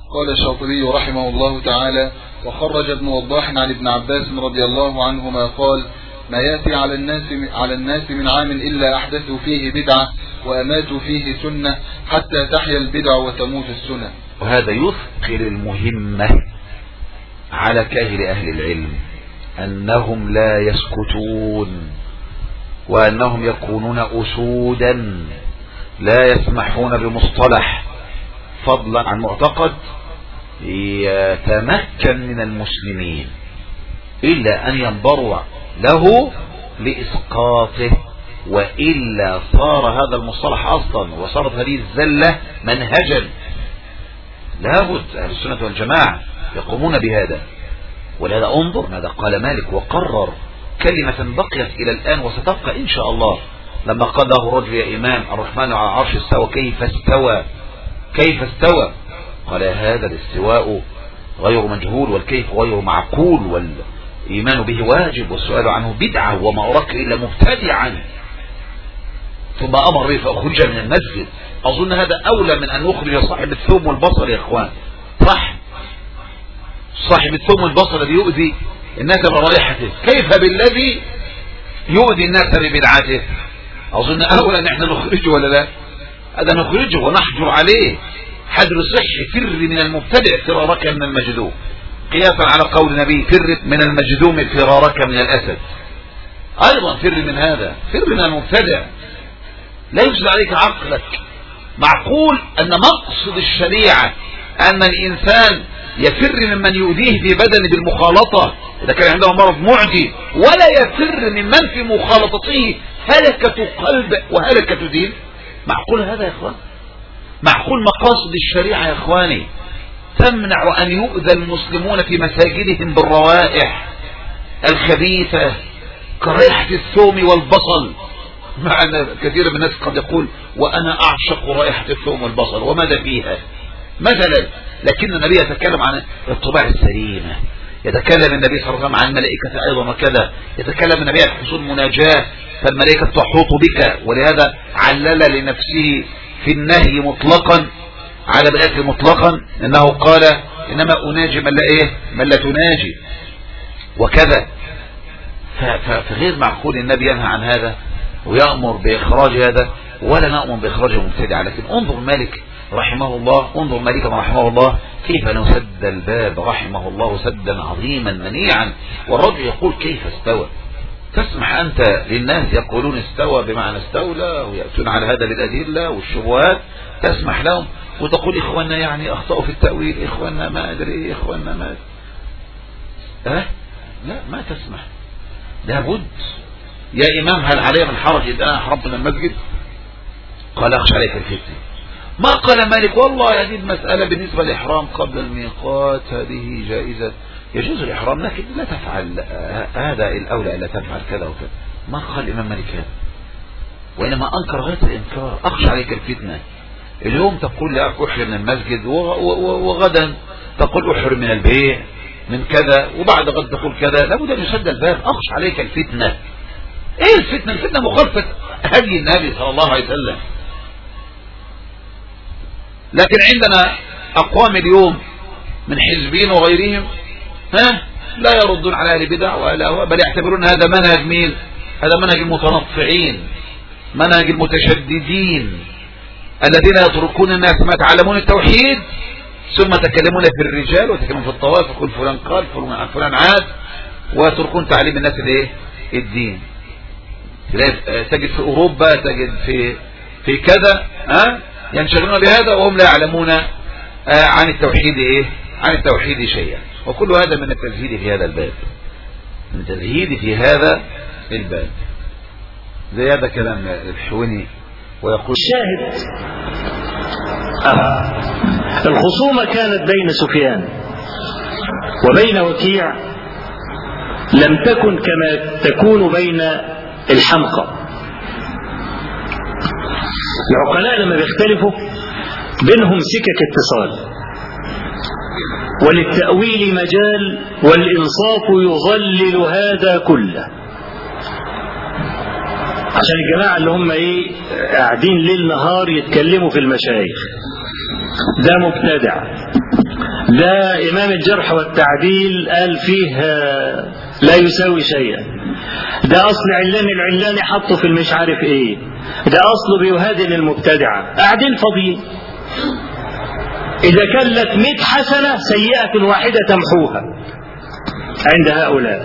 قال الشاطبي رحمه الله تعالى: وخرج ابن وضاح عن ابن عباس رضي الله عنهما قال: ما يأتي على الناس من عام إلا أحدثوا فيه بدعة وأماتوا فيه سنة حتى تحيا البدع وتموت السنة. وهذا يثقل المهمة على كاهل أهل العلم أنهم لا يسكتون، وأنهم يكونون أسودا لا يسمحون بمصطلح فضلا عن معتقد يتمكن من المسلمين إلا أن ينبروا له لإسقاطه، وإلا صار هذا المصطلح أصلا وصارت هذه الزلة منهجا. لابد أهل السنة والجماعة يقومون بهذا. ولهذا انظر ماذا قال مالك وقرر كلمة بقيت إلى الآن وستبقى إن شاء الله، لما قال له رجل: يا إمام، الرحمن على العرش استوى، كيف استوى؟ كيف استوى؟ قال: هذا الاستواء غير مجهول، والكيف غير معقول، والإيمان به واجب، والسؤال عنه بدعة، وما أراك إلا مبتدعا. ثم أمر به فأخرج من المسجد. أظن هذا أولى من أن نخرج صاحب الثوم والبصر يا إخوان. صح، صاحب الثوم والبصر الذي يؤذي الناس برائحته، كيف بالذي يؤذي الناس ببدعته؟ أظن أولا نحن نخرجه ولا لا؟ هذا نخرجه ونحجر عليه حجر صحي. فر من المبتدع فرارك من المجذوم، قياسا على قول النبي: فر من المجذوم فرارك من الأسد. أيضا فر من هذا، فر من المبتدع. لا يفسد عليك عقلك. معقول أن مقصد الشريعة أن الإنسان يفر ممن يؤذيه في بدنه بالمخالطة إذا كان عنده مرض معدي، ولا يفر ممن في مخالطته هلكة قلب وهلكة دين؟ معقول هذا يا إخوان؟ معقول مقاصد الشريعة يا إخواني تمنع أن يؤذى المسلمون في مساجدهم بالروائح الخبيثة كرائحة الثوم والبصل؟ مع أن كثير من الناس قد يقول: وأنا أعشق رائحة الثوم والبصل، وماذا فيها مثلا؟ لكن النبي يتكلم عن الطباع السليمة، يتكلم النبي صلى الله عليه وسلم عن الملائكة أيضا وكذا، يتكلم النبي عن حصول مناجاة فالملائكة تحوط بك، ولهذا علل لنفسه في النهي مطلقا على بالأكل مطلقا إنه قال: إنما أناجي من لا تناجي وكذا. فغير معقول النبي ينهى عن هذا ويأمر بإخراج هذا، ولا نأمر بإخراج المبتدع. لكن انظر مالك رحمه الله، انظر مالك رحمه الله كيف نسد الباب رحمه الله سدا عظيما منيعا. والرجل يقول: كيف استوى؟ تسمح أنت للناس يقولون استوى بمعنى استولى، ويأتون على هذا بالأدلة والشبهات، تسمح لهم وتقول: إخواننا يعني أخطأوا في التأويل، إخواننا ما أدري إيه، إخواننا ما لا، ما تسمح. لابد. يا إمام، هل علي من حرج إذا أحرمت من المسجد؟ قال: أخشى عليك الفتنة. ما قال مالك: والله هذه المسألة بالنسبة للإحرام قبل الميقات هذه جائزة، يجوز الإحرام، لكن لا تفعل هذا، الأولى ألا تفعل كذا وكذا. ما قال الإمام مالك هذا، وإنما أنكر غاية الإنكار. أخشى عليك الفتنة. اليوم تقول لي أحرم من المسجد، وغدا تقول أحرم من البيع من كذا، وبعد غد تقول كذا. لابد أن يسد الباب. أخشى عليك الفتنة. إيه الفتنة؟ الفتنة مخالفة هدي النبي صلى الله عليه وسلم. لكن عندنا أقوام اليوم من حزبين وغيرهم لا يردون على أهل البدع وأهل الأهواء، بل يعتبرون هذا منهج مين؟ هذا منهج المتنطعين، منهج المتشددين الذين يتركون الناس ما يتعلمون التوحيد ثم يتكلمون في الرجال ويتكلمون في الطواف، يقول فلان قال فلان عاد، ويتركون تعليم الناس الدين. تجد في أوروبا، تجد في كذا ينشغلون بهذا وهم لا يعلمون عن التوحيد عن التوحيد شيئا. وكل هذا من التزهيد في هذا الباب، من التزهيد في هذا الباب. زي هذا كلام الحويني ويقول: الشاهد الخصومة كانت بين سفيان وبين وكيع، لم تكن كما تكون بين الحمقى. العقلاء لما بيختلفوا بينهم سكك اتصال، وللتأويل مجال، والإنصاف يظلل هذا كله. عشان الجماعة اللي هم قاعدين ليل نهار يتكلموا في المشايخ، ده مبتدع، ده إمام الجرح والتعديل قال فيه لا يساوي شيئا، ده أصل العلاني حطه في المش عارف إيه، ده أصله بيهادن المبتدعة، قاعدين فاضيين. إذا كان لك 100 حسنة سيئة واحدة تمحوها عند هؤلاء.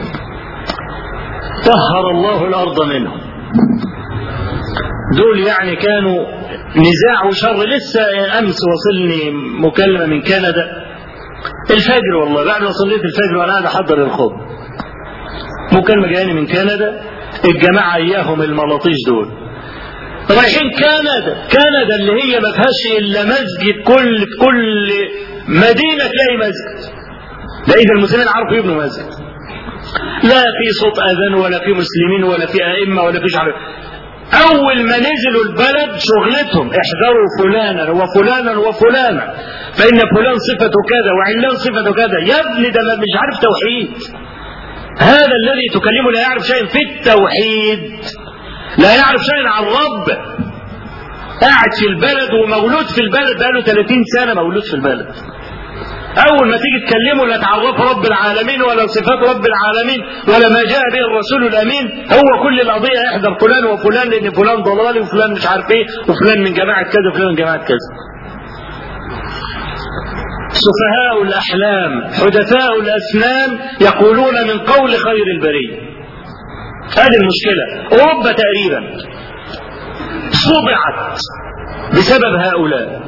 طهر الله الأرض منهم. دول يعني كانوا نزاع وشر. لسه أمس وصلني مكالمة من كندا الفجر، والله بعد ما صليت الفجر وأنا قاعد أحضر الخطبة، مكالمة جاياني من كندا، الجماعة إياهم الملاطيش دول رايحين كندا اللي هي ما فيهاش إلا مسجد، كل مدينة تلاقي مسجد. ده إذا المسلمين عرفوا يبنوا مسجد، لا في صوت أذان ولا في مسلمين ولا في أئمة ولا في شعب. أول ما نزلوا البلد شغلتهم احذروا فلانا وفلانا وفلانا، فإن فلان صفته كذا وعلان صفته كذا. يا ابني ده مش عارف توحيد. هذا الذي تكلمه لا يعرف شيء في التوحيد، لا يعرف شيء عن الرب. قاعد في البلد ومولود في البلد، بقاله 30 سنة مولود في البلد. أول ما تيجي تكلمه لا تعرف رب العالمين ولا صفات رب العالمين ولا ما جاء به الرسول الأمين. هو كل القضية يحضر فلان وفلان لأن فلان ضلالي وفلان مش عارف إيه وفلان من جماعة كذا وفلان من جماعة كذا. سفهاء الأحلام حدثاء الأسنان يقولون من قول خير البرية. هذه المشكلة. أوروبا تقريبا صبعت بسبب هؤلاء.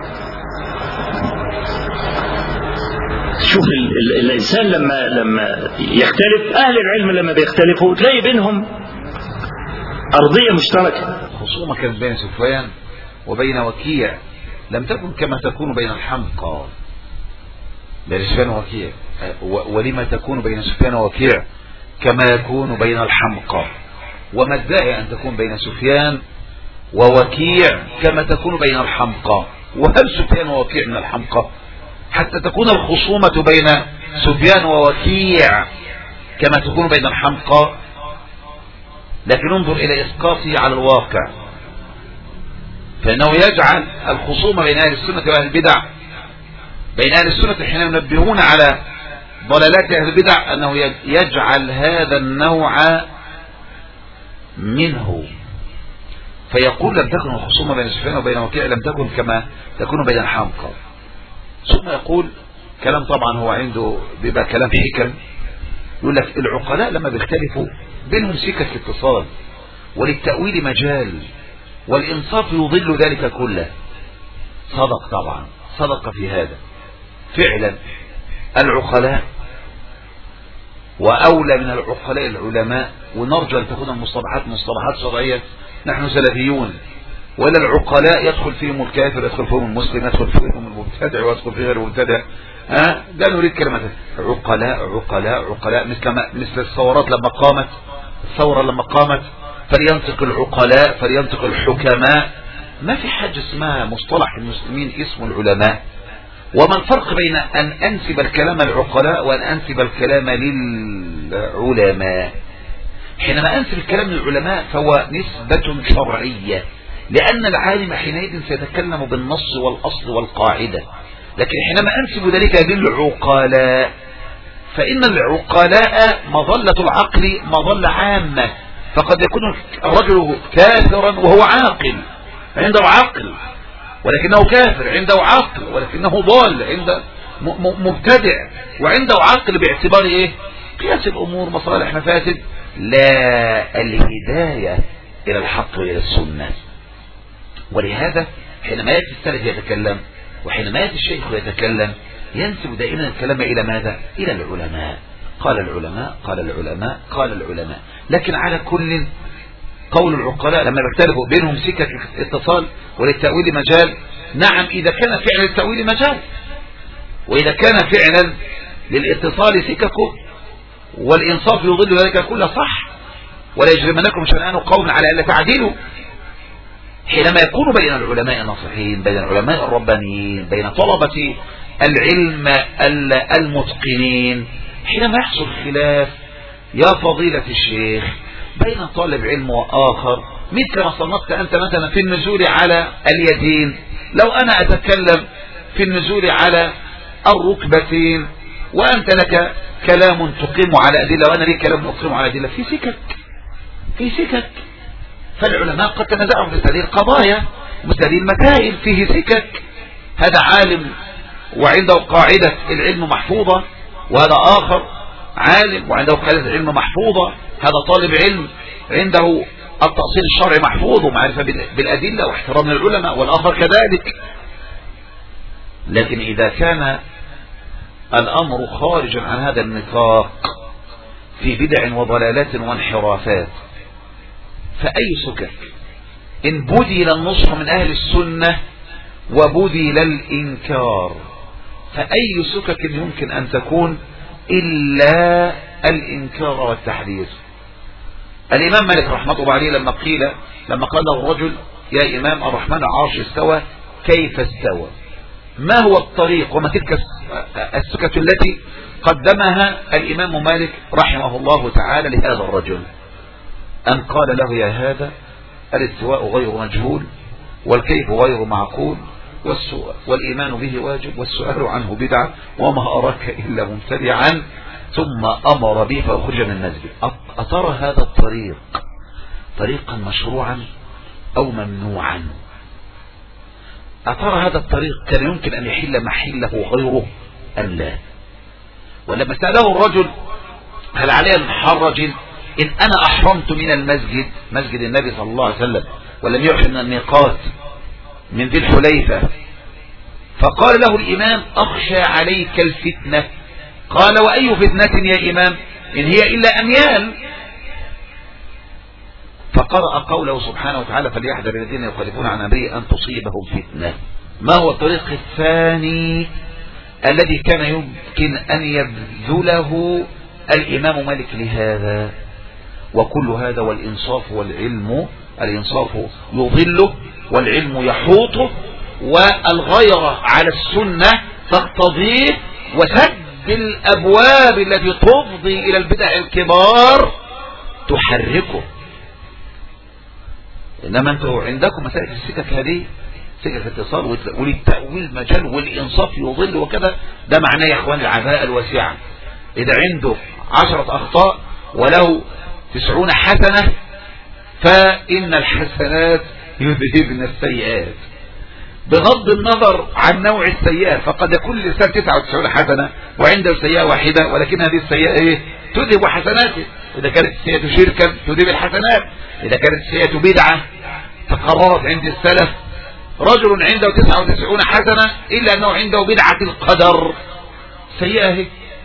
شوف الإنسان لما يختلف، أهل العلم لما بيختلفوا تلاقي بينهم أرضية مشتركة. خصومة كانت بين سفيان وبين وكيع لم تكن كما تكون بين الحمقى بين سفيان ووكيع. ولما تكون بين سفيان ووكيع كما يكون بين الحمقى؟ وما الداعي أن تكون بين سفيان ووكيع كما تكون بين الحمقى؟ وهل سفيان ووكيع من الحمقى حتى تكون الخصومة بين سفيان ووكيع كما تكون بين الحمقى؟ لكن انظر إلى إسقاطه على الواقع، فإنه يجعل الخصومة بين أهل السنة وأهل البدع، بين أهل السنة حين ينبهون على ضلالات أهل البدع أنه يجعل هذا النوع منه، فيقول لم تكن الخصومة بين سفيان وبين وكيع لم تكن كما تكون بين الحمقى. ثم يقول كلام طبعا هو عنده بيبقى كلام حكم، يقول لك العقلاء لما بيختلفوا بينهم سكك اتصال، وللتأويل مجال، والإنصاف يضل ذلك كله. صدق طبعا، صدق في هذا فعلا. العقلاء وأولى من العقلاء العلماء، ونرجو أن تكون المصطلحات مصطلحات شرعية. نحن سلفيون، ولا العقلاء يدخل فيهم الكافر، يدخل فيهم المسلم، يدخل فيهم المبتدع، ويدخل فيه غير المبتدع. لا نريد كلمة عقلاء عقلاء عقلاء، مثل الثورات لما قامت، الثورة لما قامت فلينطق العقلاء فلينطق الحكماء. ما في حاجة اسمها مصطلح المسلمين اسم العلماء. وما الفرق بين أن أنسب الكلام العقلاء وأن أنسب الكلام للعلماء؟ حينما أنسب الكلام للعلماء فهو نسبة شرعية، لأن العالم حينئذ سيتكلم بالنص والأصل والقاعدة. لكن حينما أنسب ذلك للعقلاء فإن العقلاء مظلة العقل مظلة عامة، فقد يكون الرجل كافرا وهو عاقل، عنده عقل ولكنه كافر، عنده عقل ولكنه ضال، عنده مبتدع وعنده عقل باعتبار ايه؟ قياس الامور مصالح مفاسد، لا الهداية الى الحق والى السنة. ولهذا حينما يأتي السلف يتكلم وحينما يأتي الشيخ يتكلم ينسب دائما الكلام الى ماذا؟ الى العلماء. قال العلماء قال العلماء قال العلماء. لكن على كل قول العقلاء لما يختلفوا بينهم سكك اتصال وللتأويل مجال. نعم إذا كان فعلا للتأويل مجال، وإذا كان فعلا للاتصال سككه والإنصاف يضل ذلك كله صح. ولا يجرمنكم شنآن قوم على ألا تعدلوا. حينما يكون بين العلماء الناصحين، بين العلماء الربانيين، بين طلبة العلم المتقنين، حينما يحصل خلاف يا فضيلة الشيخ بين طالب علم وآخر، مثل ما صنفت أنت مثلا في النزول على اليدين، لو أنا أتكلم في النزول على الركبتين، وأنت لك كلام تقيم على أدلة وأنا لي كلام أقيم على أدلة، في سكك. فالعلماء قد تنازعوا في هذه القضايا مثل هذه المسائل، فيه سكك. هذا عالم وعنده قاعدة العلم محفوظة، وهذا آخر عالم وعنده قاعدة العلم محفوظة. هذا طالب علم عنده التأصيل الشرعي محفوظ ومعرفة بالأدلة واحترام العلماء، والآخر كذلك. لكن إذا كان الأمر خارجا عن هذا النطاق في بدع وضلالات وانحرافات، فأي سكك إن بذل النصح من أهل السنة وبذل الإنكار، فأي سكك يمكن أن تكون إلا الإنكار والتحذير. الإمام مالك رحمة الله عليه لما قال له الرجل يا إمام الرحمن العرش استوى، كيف استوى؟ ما هو الطريق وما تلك السكك التي قدمها الإمام مالك رحمه الله تعالى لهذا الرجل؟ أن قال له يا هذا الاستواء غير مجهول، والكيف غير معقول، والإيمان به واجب، والسؤال عنه بدعة، وما أراك إلا مبتدعا، ثم أمر به فأخرج من المسجد. أترى هذا الطريق طريقا مشروعا أو ممنوعا؟ أترى هذا الطريق كان يمكن أن يحل محله غيره أم لا؟ ولما سأله الرجل هل علي أن أحرج إن أنا أحرمت من المسجد، مسجد النبي صلى الله عليه وسلم، ولم يحرم من الميقات من ذي الحليفة، فقال له الإمام أخشى عليك الفتنة. قال وأي فتنة يا إمام إن هي إلا أميال؟ فقرأ قوله سبحانه وتعالى فليحذر الذين يخالفون عن أمره أن تصيبهم فتنة. ما هو الطريق الثاني الذي كان يمكن أن يبذله الإمام مالك لهذا؟ وكل هذا والإنصاف والعلم، الإنصاف يضله والعلم يحوطه، والغيرة على السنة تقتضيه، وسد الأبواب التي تفضي إلى البدع الكبار تحركه. إنما أنتوا عندكم مسائل السكك هذه سكك اتصال وللتأويل مجال، والإنصاف يضل وكذا. ده معناه يا إخوان العباءة الواسعة. إذا عنده 10 أخطاء وله 90 حسنة، فإن الحسنات يذهبن السيئات، بغض النظر عن نوع السيئة. فقد يكون الإنسان 99 حسنة وعنده سيئة واحدة، ولكن هذه السيئة تذهب حسناته. إذا كانت السيئة شركا تذهب الحسنات، إذا كانت السيئة بدعة تقررت عند السلف. رجل عنده 99 حسنة إلا أنه عنده بدعة القدر، سيئة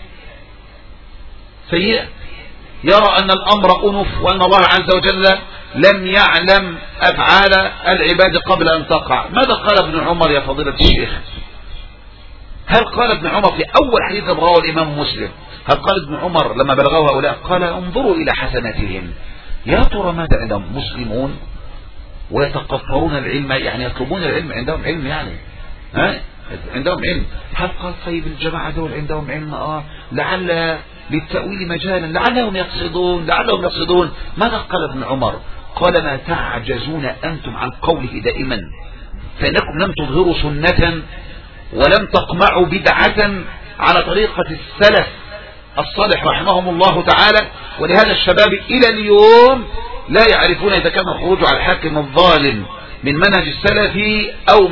يرى أن الأمر أنف، وأن الله عز وجل لم يعلم أفعال العباد قبل أن تقع. ماذا قال ابن عمر يا فضيلة الشيخ؟ هل قال ابن عمر في أول حديث رواه الإمام مسلم، هل قال ابن عمر لما بلغوا هؤلاء قال انظروا إلى حسناتهم، يا ترى ماذا عندهم؟ مسلمون ويتقفرون العلم، يعني يطلبون العلم، عندهم علم، يعني عندهم علم. هل قال طيب الجماعة دول عندهم علم؟ لعل للتأويل مجالا، لعلهم يقصدون. ماذا قال ابن عمر؟ قال ما تعجزون أنتم عن قوله دائما، فإنكم لم تظهروا سنة ولم تقمعوا بدعة على طريقة السلف الصالح رحمهم الله تعالى. ولهذا الشباب إلى اليوم لا يعرفون إذا كان الخروج على الحاكم الظالم من منهج السلفي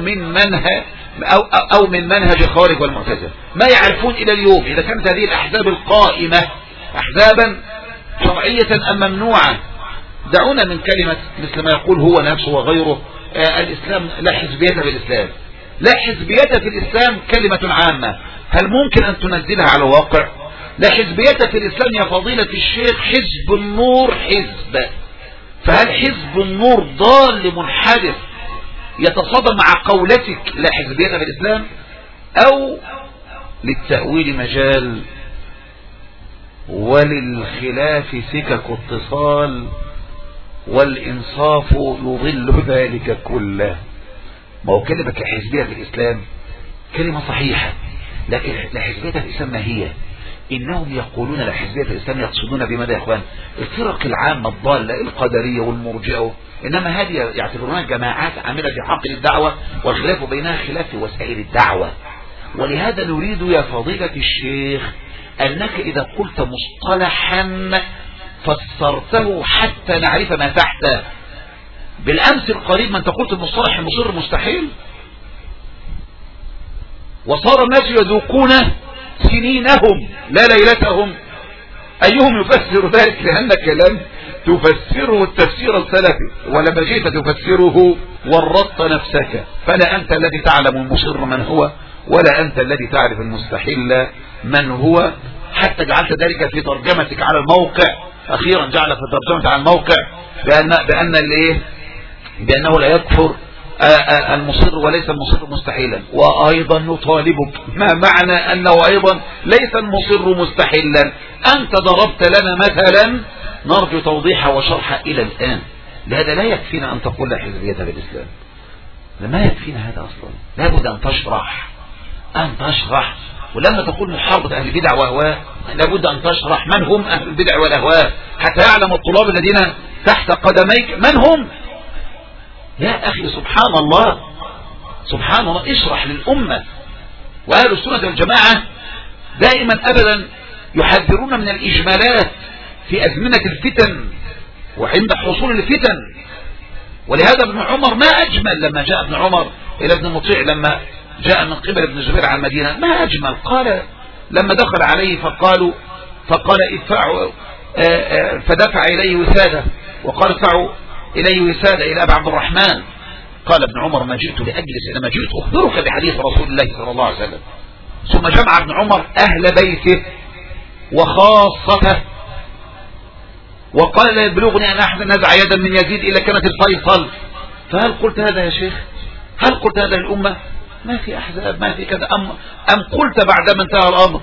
أو من منهج الخوارج والمعتزلة. ما يعرفون إلى اليوم إذا كانت هذه الأحزاب القائمة أحزابا شرعية أم ممنوعة. دعونا من كلمة مثل ما يقول هو نفسه وغيره الإسلام لا حزبية في الإسلام. لا حزبية في الإسلام كلمة عامة، هل ممكن أن تنزلها على الواقع؟ لا حزبية في الإسلام يا فضيلة الشيخ، حزب النور حزب. فهل حزب النور ضال منحرف يتصادم مع قولتك لا حزبية في الإسلام، أو للتأويل مجال وللخلاف سكك اتصال والإنصاف يضل ذلك كله؟ ما هو كلمة الحزبية في الإسلام كلمة صحيحة، لكن لا حزبية في الإسلام ما هي؟ إنهم يقولون لا حزبية في الإسلام يقصدون بماذا يا إخوان؟ الفرق العامة الضالة القدرية والمرجئة، إنما هذه يعتبرونها جماعات عاملة في حقل الدعوة، والخلاف بينها خلاف في وسائل الدعوة. ولهذا نريد يا فضيلة الشيخ أنك إذا قلت مصطلحا فسرته حتى نعرف ما تحته. بالأمس القريب ما أنت قلت المصطلح المصر مستحيل، وصار الناس يذوقون سنينهم لا ليلتهم. أيهم يفسر ذلك؟ لأنك لم تفسره التفسير السلفي، ولما جئت تفسره ورطت نفسك. فلا أنت الذي تعلم المصر من هو، ولا أنت الذي تعرف المستحيل من هو، حتى جعلت ذلك في ترجمتك على الموقع. أخيرا جعل في ترجمتك على الموقع بأنه لا يكفر المصر وليس المصر مستحيلا. وأيضا نطالبك ما معنى أنه أيضا ليس المصر مستحيلا. أنت ضربت لنا مثلا نرجو توضيحه وشرحه إلى الآن. لهذا لا يكفينا أن تقول لا حزبية بالإسلام، ما يكفينا هذا أصلا. لابد أن تشرح ولما تقول محاربة أهل البدع والأهواء لابد أن تشرح من هم أهل البدع والأهواء حتى يعلم الطلاب الذين تحت قدميك من هم. يا أخي سبحان الله سبحان الله، اشرح للأمة. وأهل السنة والجماعة دائما أبدا يحذرون من الإجمالات في أزمنة الفتن وعند حصول الفتن. ولهذا ابن عمر ما أجمل لما جاء ابن عمر إلى ابن مطيع لما جاء من قبل ابن زبير على المدينة، ما أجمل. قال لما دخل عليه فقال ادفعوا، فدفع إليه وسادة وقال ادفعوا إليه وسادة إلى أبي عبد الرحمن. قال ابن عمر ما جئت لأجلس، إنما جئت أخبرك بحديث رسول الله صلى الله عليه وسلم. ثم جمع ابن عمر أهل بيته وخاصته وقال لا يبلغني أن أحد نزع يدا من يزيد إلا كانت الفيصل. فهل قلت هذا يا شيخ؟ هل قلت هذا للأمة؟ ما في أحزاب، ما في كذا. أم قلت بعدما انتهى الأمر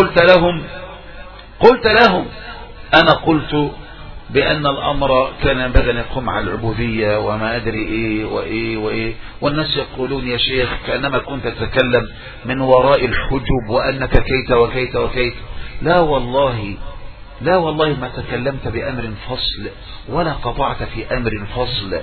قلت لهم أنا قلت بأن الأمر كان ينبغي أن يقوم على العبودية وما أدري إيه وإيه وإيه، والناس يقولون يا شيخ كأنما كنت تتكلم من وراء الحجب وأنك كيت وكيت وكيت. لا والله ما تكلمت بأمر فصل ولا قطعت في أمر فصل.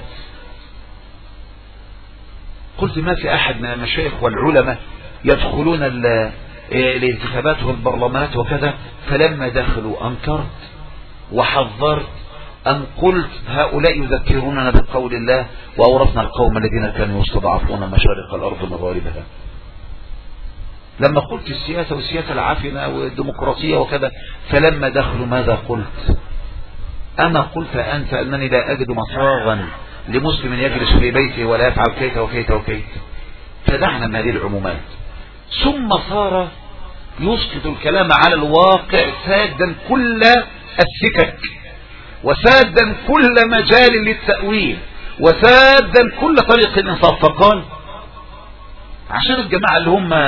قلت ما في أحد من المشايخ والعلماء يدخلون الانتخابات والبرلمانات وكذا، فلما دخلوا أنكرت وحذرت أن قلت هؤلاء يذكروننا بقول الله وأورثنا القوم الذين كانوا يستضعفون مشارق الأرض ومغاربها. لما قلت السياسة والسياسة العافنة والديمقراطية وكذا، فلما دخلوا ماذا قلت؟ أما قلت أنت أنني لا أجد مصاغا لمسلم يجلس في بيته ولا يفعل كيت وكيت وكيت. فدعنا من هذه العمومات. ثم صار يسقط الكلام على الواقع سادا كل السكك وسادا كل مجال للتأويل وسادا كل طريق الإنصاف. فقال عشان الجماعة اللي هم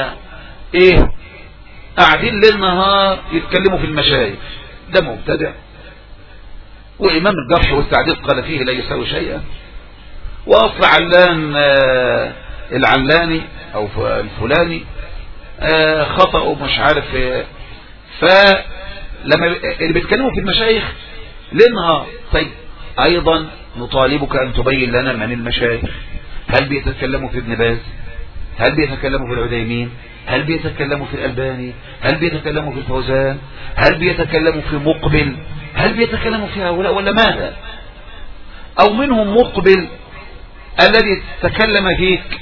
قاعدين ليل نهار يتكلموا في المشايخ، ده مبتدع وإمام الجرح والتعديل قال فيه لا يساوي شيئا، وأصل علان العلاني أو الفلاني خطأ ومش عارف. فلما اللي بيتكلموا في المشايخ ليل نهار. طيب أيضا نطالبك أن تبين لنا من المشايخ. هل بيتكلموا في ابن باز؟ هل بيتكلموا في العثيمين؟ هل بيتكلموا في الألباني؟ هل بيتكلموا في الفوزان؟ هل بيتكلموا في مقبل؟ هل بيتكلموا في هؤلاء ولا ماذا؟ أو منهم مقبل الذي تكلم فيك؟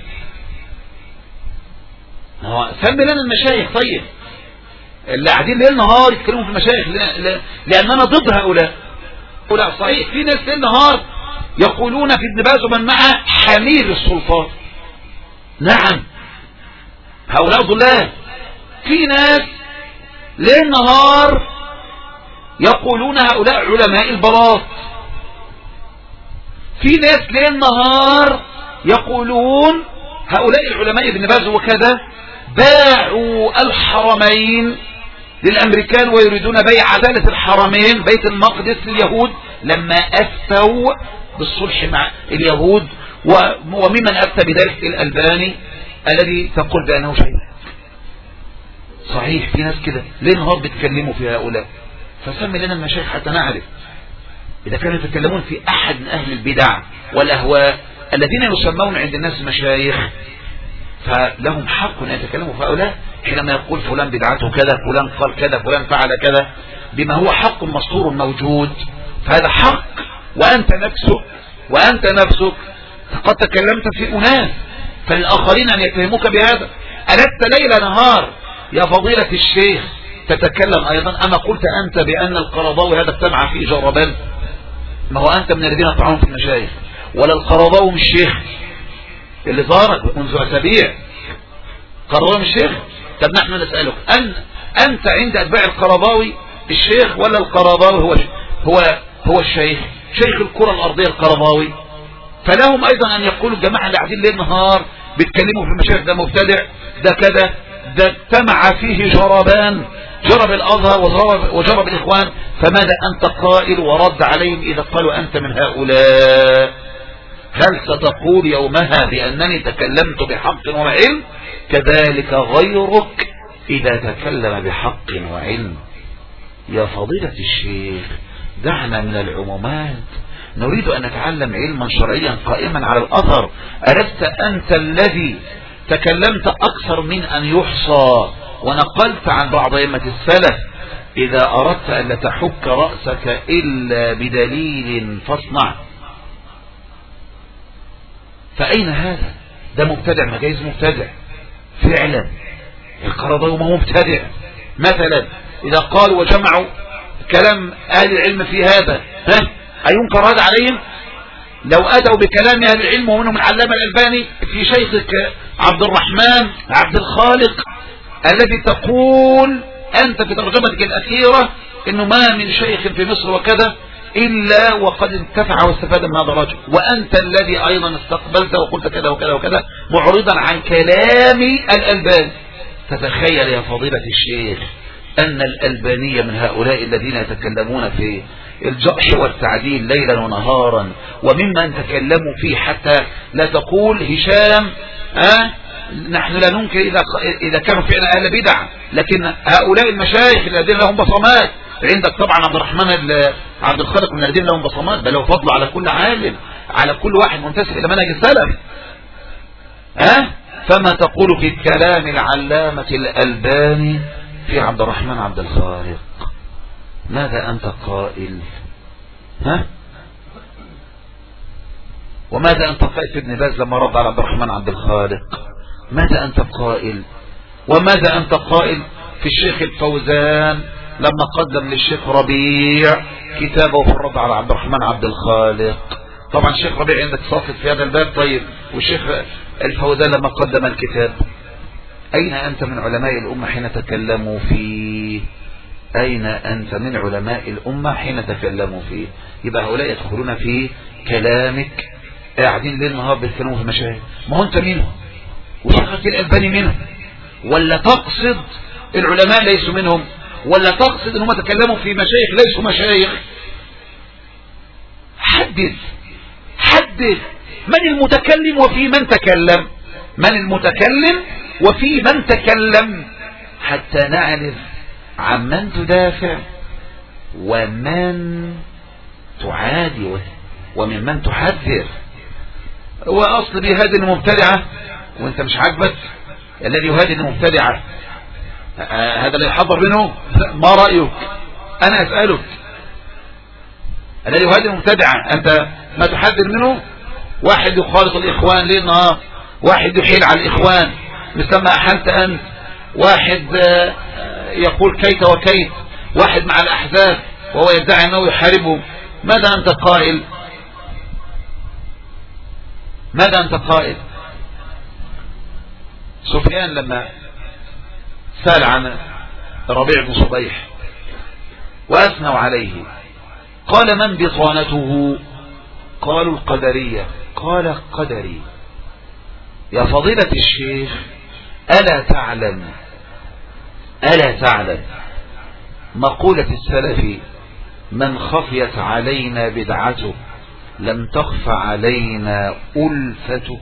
سمي لنا المشايخ. طيب اللي قاعدين ليل نهار يتكلموا في المشايخ لأننا ضد هؤلاء. صحيح في ناس ليل نهار يقولون في ابن باز ومن معه حمير السلطان. نعم هؤلاء ضلال. في ناس ليل نهار يقولون هؤلاء علماء البلاط. في ناس ليل نهار يقولون هؤلاء العلماء ابن باز وكذا باعوا الحرمين للأمريكان ويريدون بيع عدالة الحرمين بيت المقدس لليهود لما أفتوا بالصلح مع اليهود. وممن أفتى بذلك الألباني الذي تقول بأنه شيء. صحيح في ناس كده ليه نهار بيتكلموا في هؤلاء. فسمي لنا المشايخ حتى نعرف إذا كانوا يتكلمون في أحد من أهل البدع والأهواء الذين يسمون عند الناس مشايخ. فلهم حق أن يتكلموا في هؤلاء حينما يقول فلان بدعته كذا، فلان قال كذا، فلان فعل كذا، بما هو حق مستور موجود، فهذا حق. وأنت نفسك قد تكلمت في أناس، فالآخرين أن يتهموك بهذا. ألست ليل نهار يا فضيلة الشيخ تتكلم أيضا؟ أما قلت أنت بأن القرضاوي هذا اجتمع فيه جربان؟ ما هو أنت من الذين طعنوا في المشايخ، ولا القرضاوي مش شيخ اللي زارك منذ أسابيع؟ قرضاوي مش شيخ؟ طب نحن نسألك، أنت عند أتباع القرضاوي الشيخ، ولا القرضاوي هو الشيخ؟ شيخ الكرة الأرضية القرضاوي. فلهم أيضا أن يقولوا الجماعة اللي قاعدين ليل نهار بيتكلموا في المشايخ ده مبتدع، ده كذا، ده اجتمع فيه جربان، جرب الأزهر وجرب الإخوان. فماذا أنت قائل ورد عليهم إذا قالوا أنت من هؤلاء؟ هل ستقول يومها بأنني تكلمت بحق وعلم؟ كذلك غيرك إذا تكلم بحق وعلم. يا فضيلة الشيخ دعنا من العمومات، نريد أن نتعلم علما شرعيا قائما على الأثر. ألست أنت الذي تكلمت أكثر من أن يحصى ونقلت عن بعض أئمة السلف إذا أردت أن لا تحك رأسك إلا بدليل فاصنع؟ فأين هذا؟ ده مبتدع، ما جايز مبتدع فعلا. القرضاوي ما هو مبتدع مثلا إذا قالوا وجمعوا كلام أهل العلم في هذا، أينكر هذا عليهم؟ لو أتوا بكلام أهل العلم ومنهم العلامة الألباني في شيخك عبد الرحمن عبد الخالق الذي تقول أنت في ترجمتك الأخيرة إنه ما من شيخ في مصر وكذا إلا وقد انتفع واستفاد من هذا الرجل، وأنت الذي أيضا استقبلت وقلت كذا وكذا وكذا معرضا عن كلام الألباني. فتخيل يا فضيلة الشيخ أن الألبانية من هؤلاء الذين يتكلمون في الجأش والتعديل ليلا ونهارا، وممن تكلموا فيه حتى لا تقول هشام نحن لا ننكر إذا كانوا فعلا أهل بدع، لكن هؤلاء المشايخ الذين لهم بصمات، عندك طبعا عبد الرحمن عبد الخالق من الذين لهم بصمات، بل له فضل على كل عالم، على كل واحد منتسب إلى منهج السلف. فما تقول في كلام العلامة الألباني في عبد الرحمن عبد الخالق؟ ماذا أنت قائل؟ وماذا أنت قائل في ابن باز لما رد على عبد الرحمن عبد الخالق؟ ماذا أنت قائل؟ وماذا أنت قائل في الشيخ الفوزان لما قدم للشيخ ربيع كتابه في الرد على عبد الرحمن عبد الخالق؟ طبعا الشيخ ربيع عندك صافت في هذا الباب. طيب والشيخ الفوزان لما قدم الكتاب، أين أنت من علماء الأمة حين تكلموا فيه؟ أين أنت من علماء الأمة حين تكلموا فيه؟ يبقى هؤلاء يدخلون في كلامك، قاعدين ليل نهار بيتكلموا في المشايخ. ما هو أنت منهم وشيخك الألباني منهم، ولا تقصد العلماء ليسوا منهم، ولا تقصد أنهم تكلموا في مشايخ ليسوا مشايخ؟ حدث من المتكلم وفي من تكلم، من المتكلم وفي من تكلم، حتى نعرف عمن تدافع ومن تعادي ومن تحذر. وأصل بيهادي المبتدعة وانت مش عاجبك الذي يهادي المبتدعة، هذا اللي يحضر منه. ما رأيك؟ أنا أسألك، الذي يهادي المبتدعة أنت ما تحذر منه؟ واحد يخالط الإخوان ليل نهار، واحد يحيل على الإخوان مثل ما أحلت أنت، واحد يقول كيت وكيت، واحد مع الأحزاب وهو يدعي أنه يحاربه. ماذا أنت قائل؟ ماذا أنت قائل؟ سفيان لما سأل عن ربيع بن صبيح وأثنوا عليه قال من بطانته؟ قالوا القدرية. قال قدري. يا فضيلة الشيخ ألا تعلم مقولة السلف من خفيت علينا بدعته لم تخف علينا ألفته؟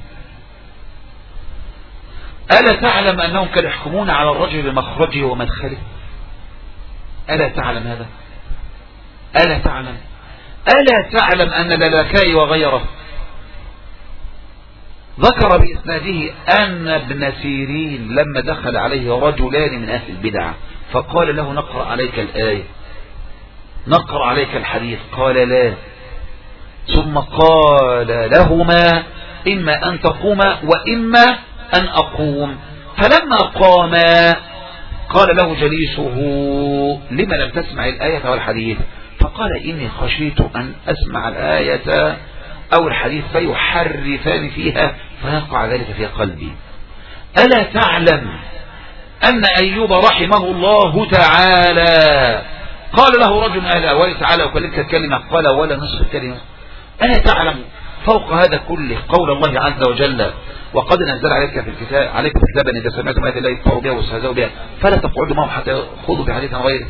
ألا تعلم أنهم كانوا يحكمون على الرجل بمخرجه ومدخله؟ ألا تعلم هذا؟ ألا تعلم؟ أن اللالكائي وغيره ذكر بإسناده أن ابن سيرين لما دخل عليه رجلان من أهل البدع فقال له نقرأ عليك الآية، نقرأ عليك الحديث، قال لا، ثم قال لهما إما أن تقوما وإما أن أقوم. فلما قاما قال له جليسه لما لم تسمع الآية والحديث؟ فقال إني خشيت أن أسمع الآية أو الحديث فيحرفان فيها فيقع ذلك في قلبي. ألا تعلم أن أيوب رحمه الله تعالى قال له رجل أهل أولي تعالى وكلمك الكلمة قال ولا نصف الكلمة؟ ألا تعلم فوق هذا كله قول الله عز وجل وقد نزل عليك في الكتاب عليكم كتابا إذا سمعتم آيات الله يكفروا بها واستهزئوا بها فلا تقعدوا معهم حتى يخوضوا بحديث غيره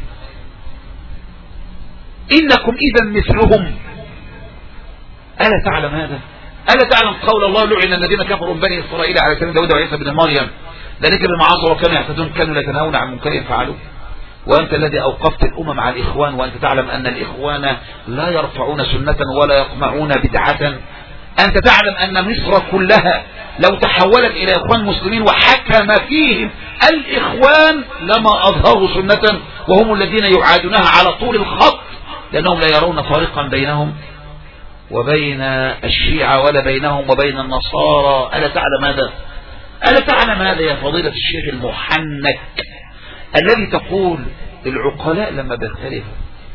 إنكم إذا مثلهم. ألا تعلم هذا؟ ألا تعلم قول الله لعن الذين كفروا من بني إسرائيل على لسان داود وعيسى بن مريم ذلك بما عصوا وكانوا يعتدون كانوا لا يتناهون عن منكر فعلوا. وأنت الذي أوقفت الأمم مع الإخوان وأنت تعلم أن الإخوان لا يرفعون سنة ولا يقمعون بدعة. أنت تعلم أن مصر كلها لو تحولت إلى إخوان مسلمين وحكم فيهم الإخوان لما أظهروا سنة وهم الذين يعادونها على طول الخط لأنهم لا يرون فارقا بينهم وبين الشيعة ولا بينهم وبين النصارى. ألا تعلم هذا؟ ألا تعلم هذا يا فضيلة الشيخ المحنك الذي تقول العقلاء لما بيختلفوا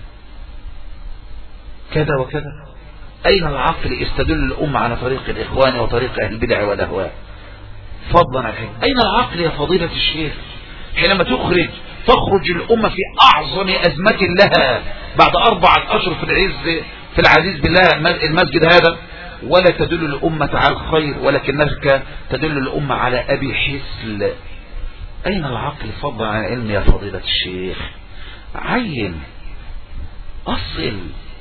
كذا وكذا؟ أين العقل استدل الأمة على طريق الإخوان وطريق أهل البدع والأهواء فضلا عن حين؟ أين العقل يا فضيلة الشيخ حينما تخرج الأمة في أعظم أزمة لها بعد 4 أشهر في العزيز بالله المسجد هذا ولا تدل الأمة على الخير ولكنك تدل الأمة على أبي حسل. أين العقل فضلا عن العلم يا فضيلة الشيخ؟ عين أصل.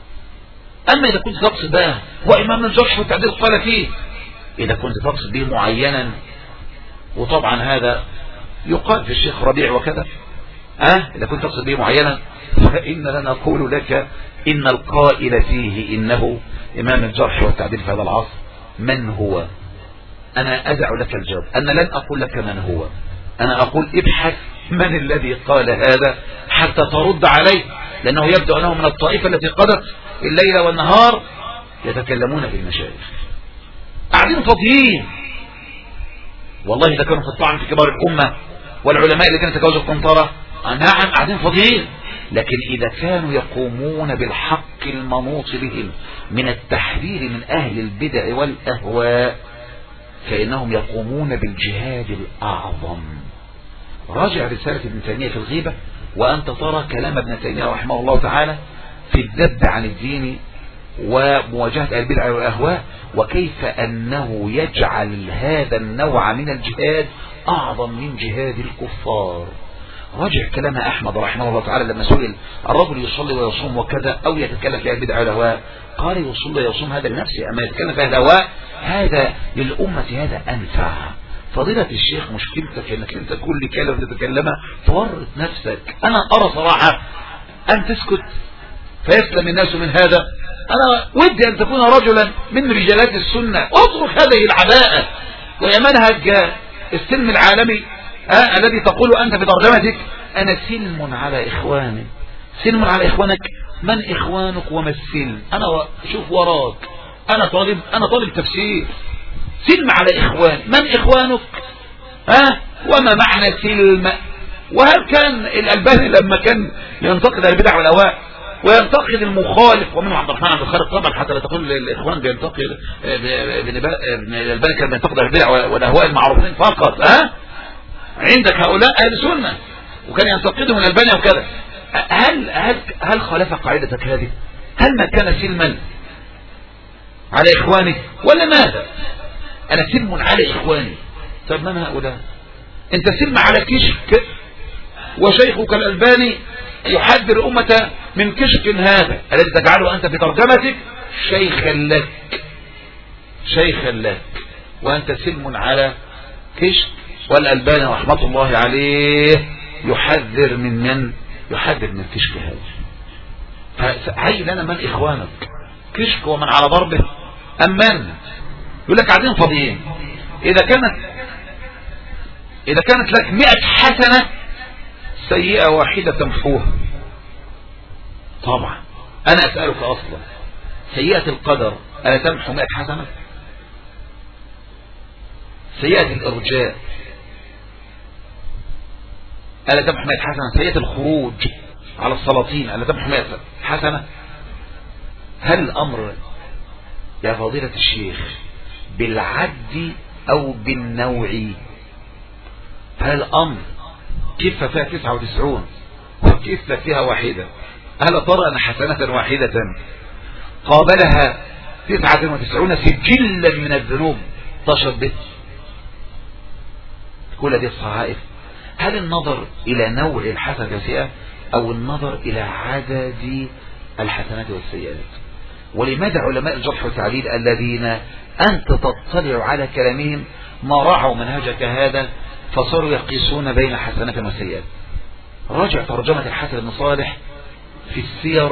أما إذا كنت تقصد بقى وإمام الجرح والتعديل قال فيه إذا كنت تقصد به معينا وطبعا هذا يقال في الشيخ ربيع وكذا إذا كنت تقصد به معينا فإننا نقول لك إن القائل فيه إنه إمام الجرح والتعديل في هذا العصر من هو؟ أنا أدع لك الجواب. أنا لن أقول لك من هو، أنا أقول ابحث من الذي قال هذا حتى ترد عليه لأنه يبدو أنه من الطائفة التي قضت الليل والنهار يتكلمون في المشايخ قاعدين فاضيين. والله إذا كانوا في الطعن في كبار الأمة والعلماء الذين تجاوزوا القنطرة نعم قاعدين فاضيين، لكن إذا كانوا يقومون بالحق المنوط بهم من التحذير من أهل البدع والأهواء فإنهم يقومون بالجهاد الأعظم. راجع رسالة ابن تيمية في الغيبة وأنت ترى كلام ابن تيمية رحمه الله تعالى في الذب عن الدين ومواجهة أهل البدع والأهواء وكيف أنه يجعل هذا النوع من الجهاد أعظم من جهاد الكفار. راجع كلام أحمد رحمه الله تعالى لما سئل الرجل يصلي ويصوم وكذا أو يتكلم في البدع والأهواء قال يصلي ويصوم هذا لنفسه أما يتكلم في الأهواء هذا للأمة هذا أنفع. فضيلة الشيخ مشكلتك أنك أنت كل كلمة تتكلمها تورط نفسك. أنا أرى صراحة أن تسكت فيسلم الناس من هذا. أنا ودي أن تكون رجلا من رجالات السنة اترك هذه العباءة ويا منهج السلم العالمي الذي تقول أنت بترجمتك أنا سلم على إخواني. سلم على إخوانك؟ من إخوانك وما السلم؟ أنا شوف وراك أنا طالب تفسير. سلم على إخوان من إخوانك وما معنى سلم؟ وهل كان الألباني لما كان ينتقد البدع والأهواء وينتقد المخالف ومنه عبد الرحمن عبد الخالق طبعا حتى لا تقول الإخوان بينتقد الألباني كان بينتقد البدع والأهواء المعروفين فقط عندك هؤلاء أهل سنة وكان ينتقدهم الألباني وكذا. هل خالف قاعدتك هذه؟ هل ما كان سلما على إخواني ولا ماذا؟ أنا سلم على إخواني. طب من هؤلاء؟ أنت سلم على كشك وشيخك الألباني يحذر أمة من كشك هذا الذي تجعله أنت في ترجمتك شيخا لك وأنت سلم على كشك والألباني رحمة الله عليه يحذر من كشك هذا. فهي لنا من إخوانك كشك ومن على ضربه أمان يقول لك قاعدين فاضيين إذا كانت لك 100 حسنة سيئة واحدة تمحوها. طبعا أنا أسألك أصلا سيئة القدر ألا تمحو 100 حسنة؟ سيئة الإرجاء ألا تمحو 100 حسنة؟ سيئة الخروج على السلاطين ألا تمحو 100 حسنة؟ هل الأمر يا فضيلة الشيخ بالعد أو بالنوع؟ هل الأمر كفة فيها 99 وكفة فيها واحدة؟ هل ترى أن حسنة واحدة قابلها 99 سجلا من الذنوب تشرب به؟ كل دي الصحائف. هل النظر إلى نوع الحسنة والسيئة أو النظر إلى عدد الحسنات والسيئات؟ ولماذا علماء الجرح والتعديل الذين أنت تطلع على كلامهم ما راعوا منهجك هذا فصاروا يقيسون بين حسنات وسيئات؟ راجع ترجمة الحسن بن صالح في السير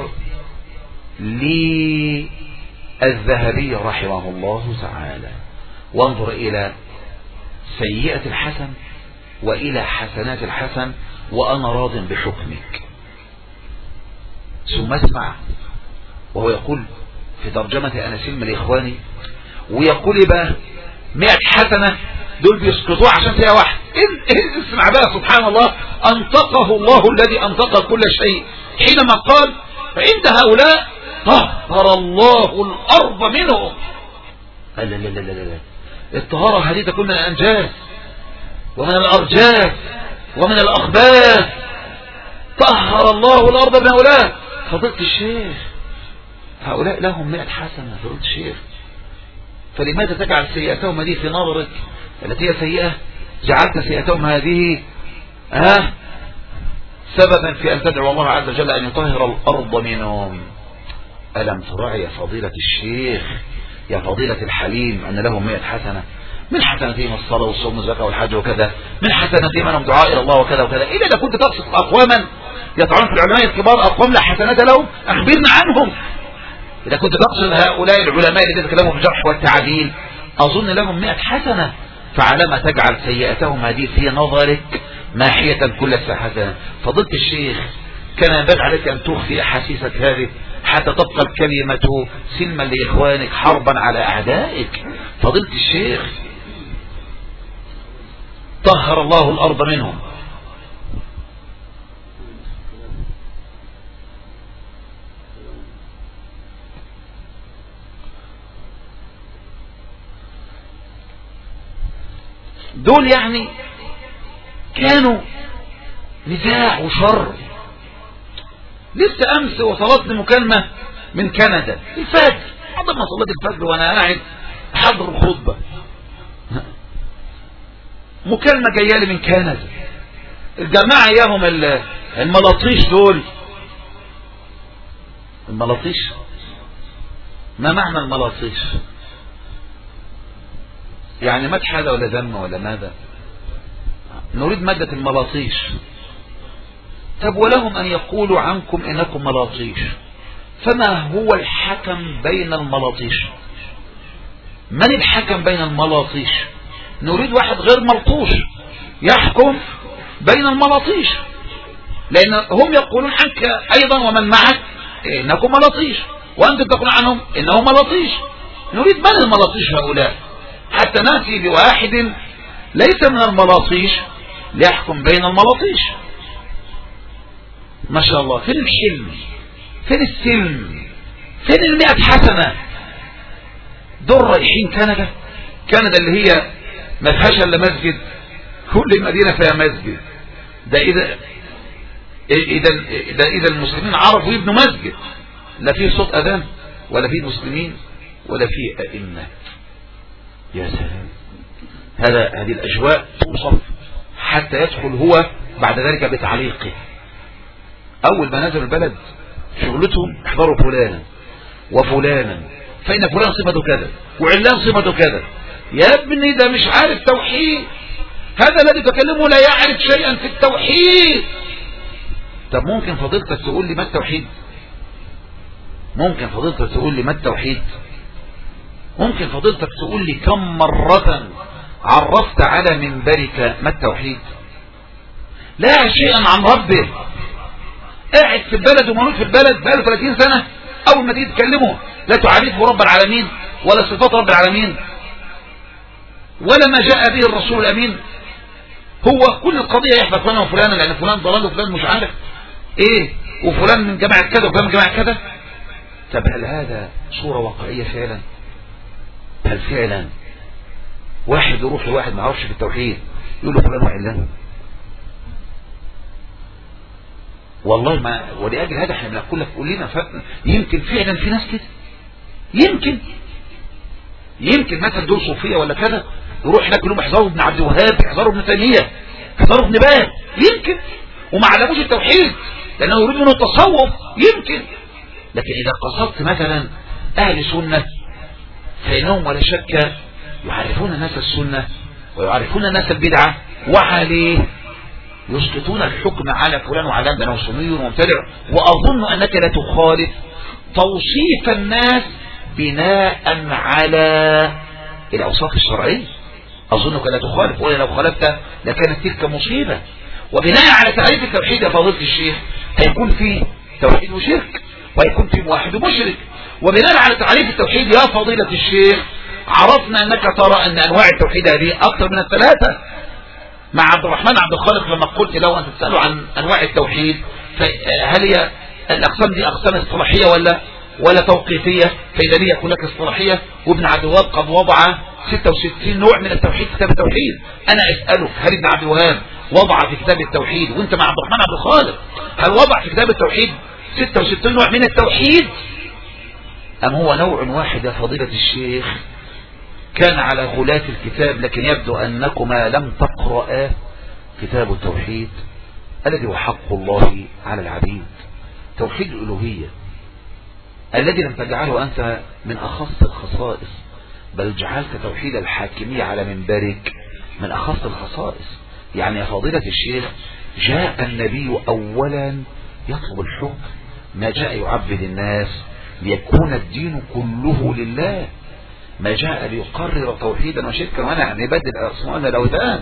للذهبي رحمه الله تعالى، وانظر إلى سيئة الحسن وإلى حسنات الحسن وأنا راض بحكمك. ثم اسمع وهو يقول في ترجمة أنا سلم لإخواني، ويقول بقى 100 حسنة دول بيسقطوها عشان سيئة واحد. اسمع بقى سبحان الله، أنطقه الله الذي أنطق كل شيء حينما قال فعند هؤلاء طهر الله الأرض منهم. لا لا لا لا لا، الطهارة هذه تكون من الأنجاز ومن الأرجاس ومن الأخباث. طهر الله الأرض من هؤلاء. فضلت الشيخ هؤلاء لهم 100 حسنة فضلت الشيخ، فلماذا تجعل سيئتهم هذه في نظرك التي هي سيئة؟ جعلت سيئتهم هذه سببا في أن تدعو الله عز وجل أن يطهر الأرض منهم. ألم تراعي يا فضيلة الشيخ يا فضيلة الحليم أن لهم 100 حسنة؟ من حسنتهم الصلاة والصوم والزكاة والحج وكذا، من حسنتهم أنهم دعاء إلى الله وكذا وكذا. إذا كنت تقصد أقواما يطعنون في العلماء الكبار أقوام لا حسنات لهم أخبرنا عنهم. إذا كنت تقصد هؤلاء العلماء الذين تكلموا في الجرح والتعديل أظن لهم 100 حسنة، فعلما تجعل سيئتهم هذه في نظرك ماحية كل حسنة؟ فضلت الشيخ كان ينبغي عليك أن تخفي أحاسيسك هذه حتى تبقى الكلمة سلما لإخوانك حربا على أعدائك. فضلت الشيخ طهر الله الأرض منهم. دول يعني كانوا نزاع وشر. لسه أمس وصلتني مكالمة من كندا الفجر، حضر ما صليت الفجر وأنا قاعد أحضر الخطبة، مكالمة جايه لي من كندا. الجماعة اياهم الملاطيش دول. الملاطيش ما معنى الملاطيش؟ يعني مدح هذا ولا ذم ولا ماذا؟ نريد مادة الملاطيش. طب ولهم أن يقولوا عنكم إنكم ملاطيش، فما هو الحكم بين الملاطيش؟ من الحكم بين الملاطيش؟ نريد واحد غير ملطوش يحكم بين الملاطيش، لأن هم يقولون عنك أيضا ومن معك إنكم ملاطيش، وأنت تقول عنهم إنهم ملاطيش. نريد من الملاطيش هؤلاء حتى نأتي بواحد ليس من الملاطيش ليحكم بين الملاطيش. ما شاء الله. فين الحلم؟ فين السلم؟ فين 100 حسنة؟ دول رايحين كندا. كندا اللي هي ما فيهاش الا مسجد، كل مدينة فيها مسجد. ده إذا المسلمين عرفوا يبنوا مسجد لا فيه صوت أذان ولا فيه مسلمين ولا فيه أئمة. يا سلام. هذه الأجواء توصف حتى يدخل هو بعد ذلك بتعليقه. أول ما نزل البلد شغلتهم احضروا فلانا وفلانا فإن فلان صفته كذا وعلان صفته كذا. يا ابني ده مش عارف توحيد، هذا الذي تكلمه لا يعرف شيئا في التوحيد. طب ممكن فضيلتك تقول لي ما التوحيد؟ ممكن فضيلتك تقول لي ما التوحيد؟ ممكن فضيلتك تقول لي كم مرة عرفت على منبرك ما التوحيد؟ لا شيئا عن ربه، قاعد في البلد ومولود في البلد بقاله 30 سنة، اول ما تيجي تكلمه لا تعرفه رب العالمين ولا صفات رب العالمين ولا ما جاء به الرسول الامين. هو كل القضية يحفظ فلان وفلان لان فلان ضلال وفلان مش عارف ايه وفلان من جماعة كذا وفلان من جماعة كذا. طب هل هذا صورة واقعية فعلا؟ هل فعلا واحد يروح لواحد ما يعرفش في التوحيد يقول له فلان وعلان؟ والله ما. ولأجل هذا احنا بنقول لك قول لنا يمكن فعلا في ناس كده، يمكن مثلا دول صوفية ولا كذا يروح هناك يقولوا احذروا ابن عبد الوهاب، احذروا ابن تيمية، احذروا ابن باز، يمكن وما علموش التوحيد لانه يريد منه التصوف يمكن. لكن اذا قصدت مثلا اهل سنة فانهم ولا شك يعرفون الناس السنة ويعرفون الناس البدعة، وعليه يسقطون الحكم على فلان وعلان بأنه سني ومبتدع. وأظن أنك لا تخالف توصيف الناس بناء على الأوصاف الشرعية، أظنك لا تخالف، وإلا لو خالفت لكانت تلك مصيبة. وبناء على تعريف التوحيد يا فضيلة الشيخ هيكون فيه توحيد وشرك ويكون فيه موحد ومشرك. وبناء على تعريف التوحيد يا فضيلة الشيخ عرفنا أنك ترى أن أنواع التوحيد هذه أكثر من 3. مع عبد الرحمن عبد الخالق لما قلت له أنت تسأله عن أنواع التوحيد هل هي الأقسام دي أقسام اصطلاحية ولا توقيفية؟ فإذا لي يكون لك اصطلاحية. وابن عبد الوهاب قد وضع 66 نوع من التوحيد كتاب التوحيد. أنا أسألك هل ابن عبد الوهاب وضع في كتاب التوحيد وانت مع عبد الرحمن عبد الخالق هل وضع في كتاب التوحيد 66 نوع من التوحيد أم هو نوع واحد يا فضيلة الشيخ كان على غلاف الكتاب؟ لكن يبدو أنكما لم تقرأ كتاب التوحيد الذي هو حق الله على العبيد، توحيد الألوهية الذي لم تجعله أنت من أخص الخصائص، بل جعلت توحيد الحاكمية على منبرك من أخص الخصائص. يعني يا فضيلة الشيخ جاء النبي أولا يطلب الحكم، ما جاء يعبد الناس ليكون الدين كله لله، ما جاء ليقرر توحيدا وشركا ونعم يبدل أسماءنا الأوثان.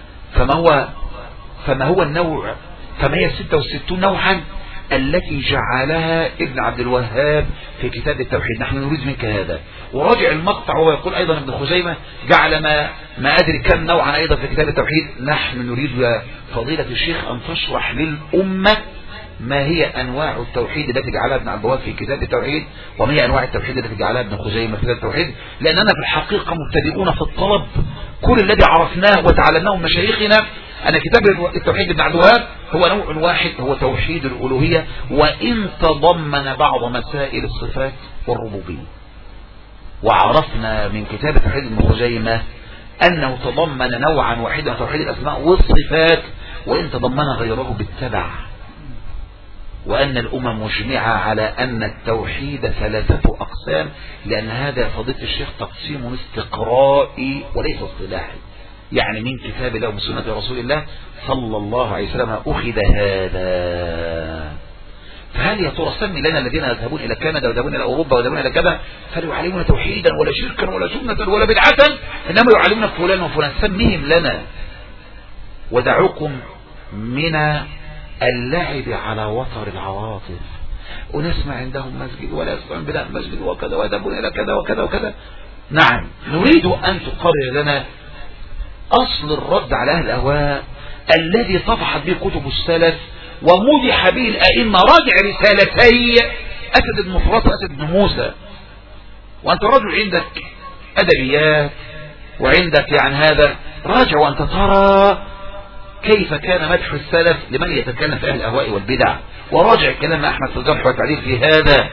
فما هو النوع، فما هي 66 نوعا التي جعلها ابن عبد الوهاب في كتاب التوحيد؟ نحن نريد منك هذا. وراجع المقطع وهو يقول أيضا ابن خزيمة جعل ما أدري كم نوعا أيضا في كتاب التوحيد. نحن نريد يا فضيلة الشيخ أن تشرح للأمة ما هي أنواع التوحيد التي جعلها ابن عبد الوهاب في كتاب التوحيد، وما هي أنواع التوحيد التي جعلها ابن خزيمة في كتاب التوحيد. لأننا في الحقيقة مبتدئون في الطلب. كل الذي عرفناه وتعلمناه من مشايخنا أن كتاب التوحيد ابن عبد الوهاب هو نوع واحد، هو توحيد الألوهية، وإن تضمن بعض مسائل الصفات والربوبية. وعرفنا من كتاب التوحيد ابن خزيمة أنه تضمن نوعا واحدا توحيد الأسماء والصفات، وإن تضمن غيره بالتبع. وأن الأمم مجمعة على أن التوحيد 3 أقسام، لأن هذا فضيلة الشيخ تقسيم استقرائي وليس اصطلاحي، يعني من كتاب الله وسنة رسول الله صلى الله عليه وسلم أخذ هذا. فهل يا ترى سمي لنا الذين يذهبون إلى كندا ويذهبون إلى أوروبا ويذهبون إلى كذا فلا يعلمون توحيدا ولا شركا ولا سنة ولا بدعة، إنما يعلمون فلان وفلان، سميهم لنا ودعوكم من اللعب على وتر العواطف. ونسمع عندهم مسجد ولا يسمعون بلا مسجد وكذا ويذهبون إلى كذا وكذا وكذا. نعم نريد أن تقرر لنا أصل الرد على أهل الأهواء الذي صفحت به كتب السلف ومدح به الأئمة. راجع رسالتي أسد بن فرات وأسد بن موسى، وأنت رجل عندك أدبيات وعندك يعني هذا، راجع وأنت ترى كيف كان مدح السلف لمن يتكلم في أهل الأهواء والبدع، وراجع كلام أحمد في الجرح والتعديل في هذا.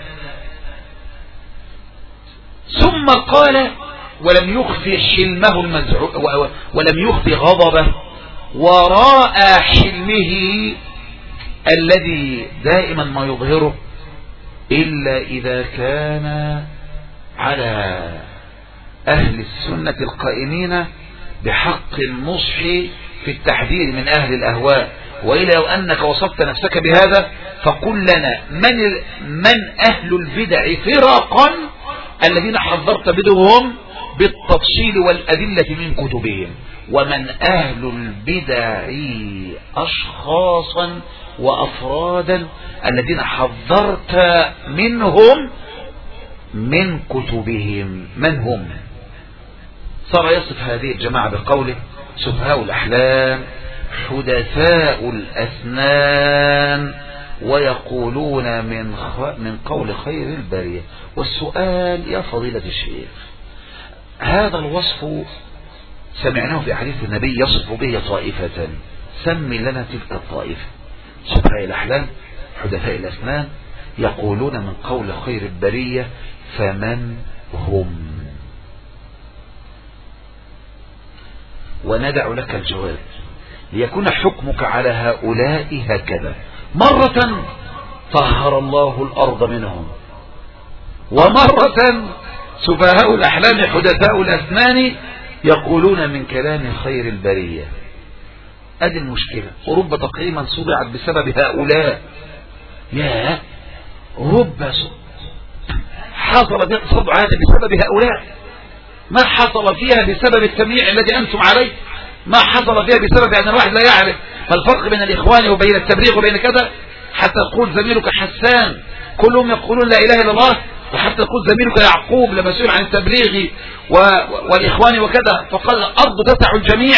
ثم قال ولم يخفي حلمه المزعوم ولم يخفي غضبه وراء حلمه الذي دائما ما يظهره إلا إذا كان على أهل السنة القائمين بحق النصح في التحذير من أهل الأهواء. وإلا لو أنك وصفت نفسك بهذا فقل لنا من أهل البدع فرقا الذين حذرت بدهم بالتفصيل والأدلة من كتبهم. ومن أهل البدع أشخاصا وأفرادا الذين حذرت منهم من كتبهم. من هم؟ صار يصف هذه الجماعة بقوله سفهاء الأحلام حدثاء الأسنان ويقولون من قول خير البرية. والسؤال يا فضيلة الشيخ، هذا الوصف سمعناه في حديث النبي يصف به طائفة، سمي لنا تلك الطائفة. سفهاء الأحلام حدثاء الأسنان يقولون من قول خير البرية، فمن هم؟ وندع لك الجواب ليكون حكمك على هؤلاء هكذا: مرة طهر الله الأرض منهم، ومرة سفهاء الأحلام حدثاء الأسنان يقولون من كلام خير البرية. ادي المشكلة. أوروبا تقريبا صدعت بسبب هؤلاء. يا أوروبا حصل فيها تصدع هذا بسبب هؤلاء، ما حصل فيها بسبب التمييع الذي أنتم عليه، ما حصل فيها بسبب أن الواحد لا يعرف فالفرق بين الإخوان وبين التبليغ وبين كذا، حتى يقول زميلك حسان كلهم يقولون لا إله إلا الله، وحتى يقول زميلك يعقوب لما سئل عن التبليغ والإخوان وكذا فقال الأرض تسع الجميع.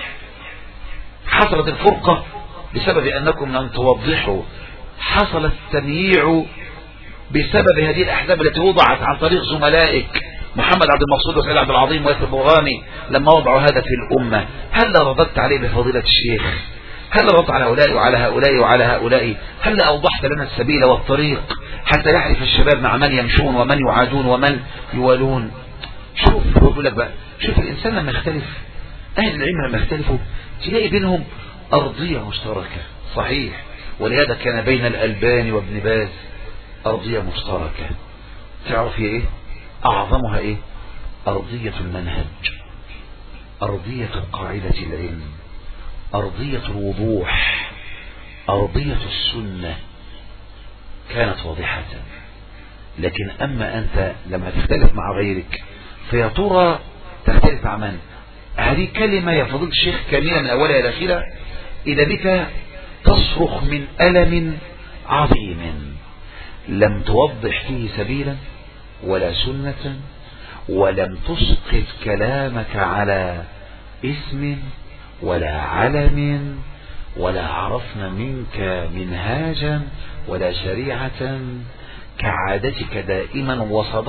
حصلت الفرقة بسبب أنكم لم توضحوا، حصل التمييع بسبب هذه الأحزاب التي وضعت عن طريق زملائك محمد عبد المقصود وسعيد عبد العظيم وياسر بوغاني لما وضعوا هذا في الأمة. هل رددت عليه بفضيلة الشيخ؟ هل رددت على هؤلاء وعلى هؤلاء وعلى هؤلاء؟ هل أوضحت لنا السبيل والطريق حتى يعرف الشباب مع من يمشون ومن يعادون ومن يوالون؟ شوف بقول لك بقى، شوف الإنسان لما يختلف، أهل العلم لما يختلفوا تلاقي بينهم أرضية مشتركة. صحيح، ولهذا كان بين الألباني وابن باز أرضية مشتركة. تعرف هي إيه؟ أعظمها إيه؟ أرضية المنهج، أرضية قاعدة العلم، أرضية الوضوح، أرضية السنة كانت واضحة. لكن أما أنت لما تختلف مع غيرك فيا ترى تختلف مع من؟ هذه كلمة يا فضيلة الشيخ كاملة من أولها إلى آخرها إذا بك تصرخ من ألم عظيم لم توضح فيه سبيلا ولا سنة، ولم تسقط كلامك على اسم ولا علم، ولا عرفنا منك منهاجا ولا شريعة، كعادتك دائما.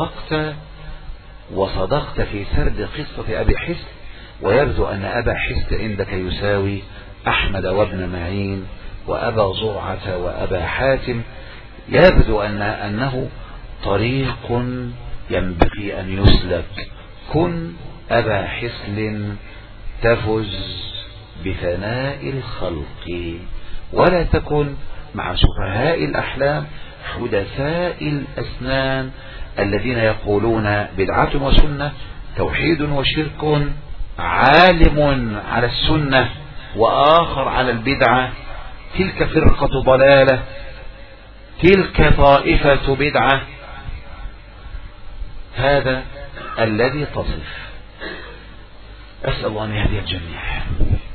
وصدقت في سرد قصة أبي حسن، ويبدو أن أبا حسن عندك يساوي أحمد وابن معين وأبا زرعة وأبا حاتم. يبدو أنه طريق ينبغي أن يسلك. كن أبا حسن تفز بثناء الخلق، ولا تكن مع سفهاء الأحلام حدثاء الأسنان الذين يقولون بدعة وسنة، توحيد وشرك، عالم على السنة وآخر على البدعة، تلك فرقة ضلالة، تلك طائفة بدعة. هذا الذي تصف. أسأل الله أن يهدي الجميع.